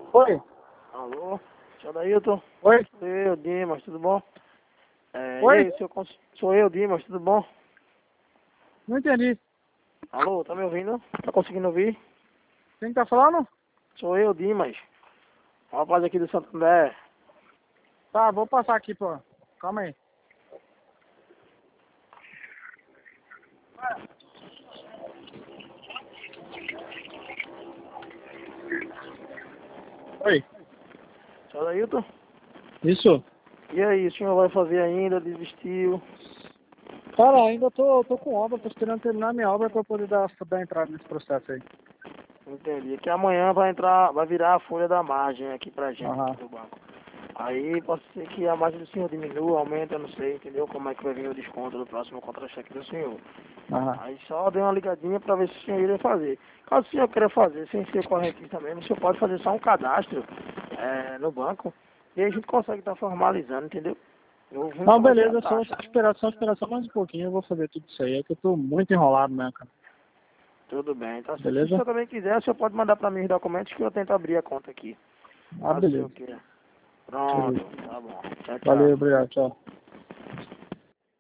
Oi. Alô? Seu Dailton? Oi. Sou eu, Dimas, tudo bom? Oi. E aí, sou eu, Dimas, tudo bom? Não entendi. Alô, tá me ouvindo? Tá conseguindo ouvir? Quem tá falando? Sou eu, Dimas. Um rapaz aqui do Santander. Tá, vou passar aqui, pô. Calma aí. Oi. Seu Dailton? Isso. E aí, o senhor vai fazer ainda? Desistiu? Cara, ainda tô com obra, tô esperando terminar minha obra pra poder dar entrada nesse processo aí. Entendi. Que amanhã vai virar a folha da margem aqui pra gente, Aham. aqui do banco. Aí pode ser que a margem do senhor diminua, aumenta, eu não sei, entendeu? Como é que vai vir o desconto do próximo contra-cheque do senhor. Aham. Aí só dei uma ligadinha para ver se o senhor iria fazer. Caso o senhor queira fazer, sem ser correntista mesmo, o senhor pode fazer só um cadastro no banco e aí a gente consegue estar formalizando, entendeu? Eu vim Não, como é que é a beleza, taxa. só esperar só mais um pouquinho, eu vou fazer tudo isso aí. É que eu tô muito enrolado, né, cara? Tudo bem. Então, se o Beleza? senhor também quiser, o senhor pode mandar para mim os documentos que eu tento abrir a conta aqui. Ah, Caso o senhor beleza. queira. Pronto, tá bom. Tchau, Valeu, tchau. obrigado, tchau.